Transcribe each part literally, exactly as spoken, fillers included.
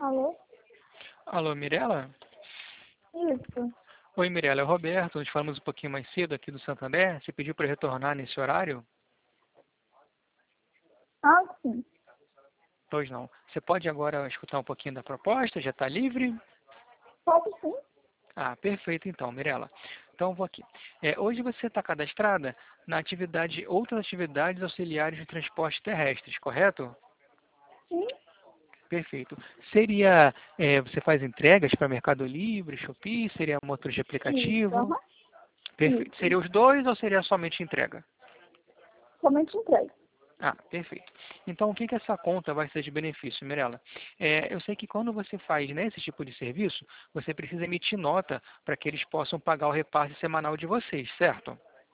Alô? Alô, Mirela? Isso. Oi, Mirela, é o Roberto. Nós falamos um pouquinho mais cedo aqui do Santander. Você pediu para retornar nesse horário? Ah, sim. Pois não. Você pode agora escutar um pouquinho da proposta? Já está livre? Pode sim. Ah, perfeito então, Mirela. Então, vou aqui. É, hoje você está cadastrada na atividade, outras atividades auxiliares de transporte terrestres, correto? Sim. Perfeito. Seria, é, você faz entregas para Mercado Livre, Shopee? Seria motor de Isso. aplicativo? Aham. Perfeito. Isso. Seria os dois ou seria somente entrega? Somente entrega. Ah, perfeito. Então, o que que essa conta vai ser de benefício, Mirella? É, eu sei que quando você faz, né, esse tipo de serviço, você precisa emitir nota para que eles possam pagar o repasse semanal de vocês, certo?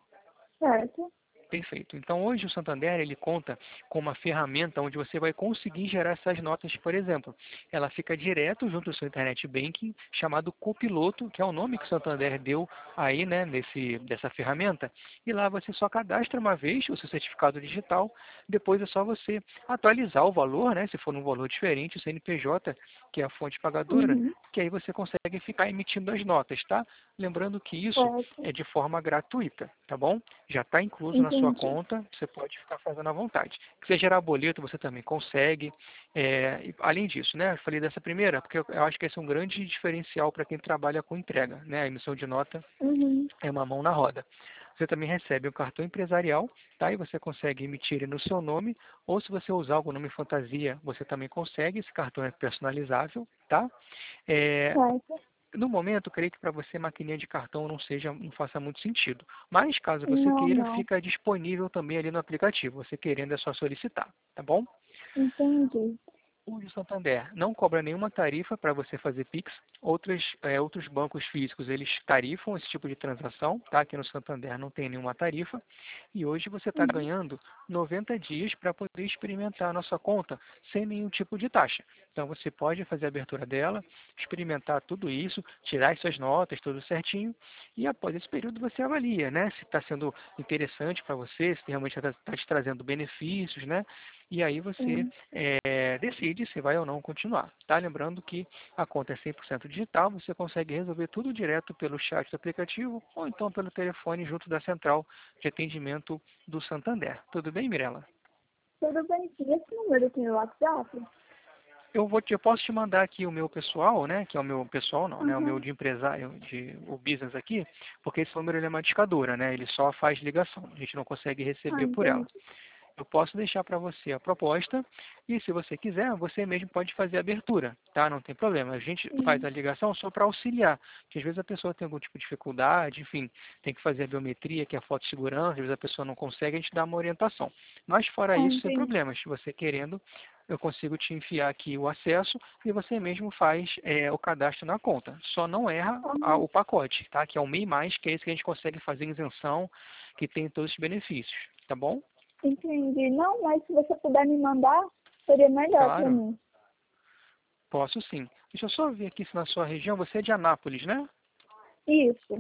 Certo. Perfeito. Então, hoje o Santander ele conta com uma ferramenta onde você vai conseguir gerar essas notas, por exemplo. Ela fica direto junto ao seu Internet Banking, chamado Copiloto, que é o nome que o Santander deu aí, né, nesse, dessa ferramenta. E lá você só cadastra uma vez o seu certificado digital, depois é só você atualizar o valor, né, se for um valor diferente, o C N P J, que é a fonte pagadora, Uhum. que aí você consegue ficar emitindo as notas, tá? Lembrando que isso Certo. é de forma gratuita, tá bom? Já está incluso na sua Entendi. conta, você pode ficar fazendo à vontade. Se quiser gerar boleto, você também consegue. É, e além disso, né, eu falei dessa primeira, porque eu eu acho que esse é um grande diferencial para quem trabalha com entrega, né? A emissão de nota Uhum. é uma mão na roda. Você também recebe um cartão empresarial, tá? E você consegue emitir ele no seu nome, ou se você usar algum nome fantasia, você também consegue. Esse cartão é personalizável, tá? É, Certo. no momento, eu creio que para você maquininha de cartão não seja, não faça muito sentido. Mas caso você Não, queira, não. fica disponível também ali no aplicativo. Você querendo é só solicitar, tá bom? Entendi. O de Santander não cobra nenhuma tarifa para você fazer Pix. Outros, é, outros bancos físicos, eles tarifam esse tipo de transação, tá? Aqui no Santander não tem nenhuma tarifa. E hoje você está Uhum. ganhando noventa dias para poder experimentar a nossa conta sem nenhum tipo de taxa. Então você pode fazer a abertura dela, experimentar tudo isso, tirar as suas notas, tudo certinho. E após esse período você avalia, né? Se está sendo interessante para você, se realmente está tá te trazendo benefícios, né? E aí você Sim. é, decide se vai ou não continuar. Tá? Lembrando que a conta é cem por cento digital, você consegue resolver tudo direto pelo chat do aplicativo ou então pelo telefone junto da central de atendimento do Santander. Tudo bem, Mirella? Tudo bem. E esse número tem o WhatsApp? Eu, vou te, eu posso te mandar aqui o meu pessoal, né, que é o meu pessoal não, né, o meu Uhum. de empresário, de, o business aqui, porque esse número ele é uma discadora, né, ele só faz ligação, a gente não consegue Ah, receber por ela. entendi. Eu posso deixar para você a proposta e se você quiser, você mesmo pode fazer a abertura, tá? Não tem problema. A gente faz Sim. a ligação só para auxiliar, porque às vezes a pessoa tem algum tipo de dificuldade, enfim, tem que fazer a biometria, que é a foto de segurança, às vezes a pessoa não consegue, a gente dá uma orientação. Mas fora Ah, isso, sem entendi. problemas. Se você querendo, eu consigo te enfiar aqui o acesso e você mesmo faz é, o cadastro na conta. Só não erra a- Uhum. o pacote, tá? Que é o MEI+, que é esse que a gente consegue fazer isenção, que tem todos os benefícios, tá bom? Entendi. Não, mas se você puder me mandar, seria melhor para Claro, mim. posso sim. Deixa eu só ver aqui se na sua região, você é de Anápolis, né? Isso.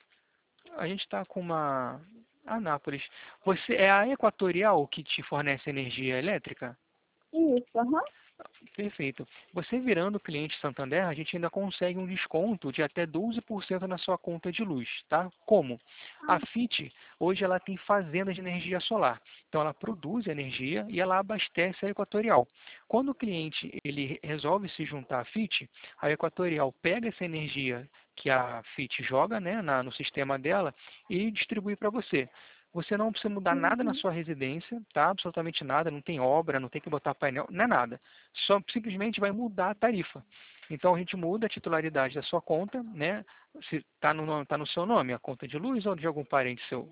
A gente está com uma... Anápolis. Você é a Equatorial que te fornece energia elétrica? Isso. Aham. Perfeito. Você virando cliente Santander, a gente ainda consegue um desconto de até doze por cento na sua conta de luz, tá? Como? A F I T, hoje ela tem fazendas de energia solar. Então ela produz energia e ela abastece a Equatorial. Quando o cliente ele resolve se juntar à F I T, a Equatorial pega essa energia que a F I T joga, né, na, no sistema dela e distribui para você. Você não precisa mudar nada na Uhum. sua residência, tá? Absolutamente nada, não tem obra, não tem que botar painel, não é nada. Só simplesmente vai mudar a tarifa. Então a gente muda a titularidade da sua conta, né? Se está no, nome- tá no seu nome, a conta de luz ou de algum parente seu?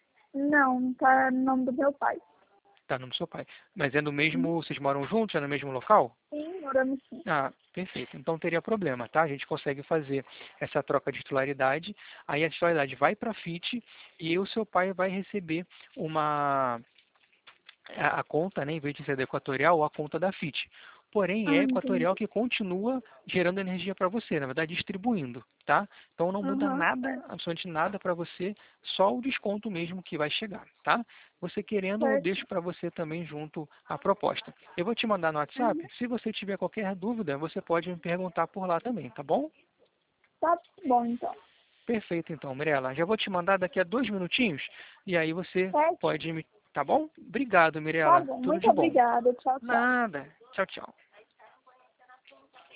Não, tá no nome do meu pai. Está no nome do seu pai. Mas é no Uhum. mesmo, vocês moram juntos, é no mesmo local? Sim, moramos sim. Ah, perfeito. Então teria problema, tá? A gente consegue fazer essa troca de titularidade. Aí a titularidade vai para a F I T e o seu pai vai receber uma a, a conta, né, em vez de ser da Equatorial, a conta da F I T. Porém, Ah, é a entendi. Equatorial que continua gerando energia para você, na verdade distribuindo, tá? Então não muda Aham, nada, absolutamente nada para você, só o desconto mesmo que vai chegar, tá? Você querendo, eu certo. deixo para você também junto a proposta. Eu vou te mandar no Uhum. WhatsApp, se você tiver qualquer dúvida, você pode me perguntar por lá também, tá bom? Tá bom, então. Perfeito, então, Mirela. Já vou te mandar daqui a dois minutinhos e aí você Certo? pode me... Tá bom? Obrigado, Tá Mirela. bom. Tudo Muito de bom. obrigada. Tchau, tchau. Nada. Tchau, tchau.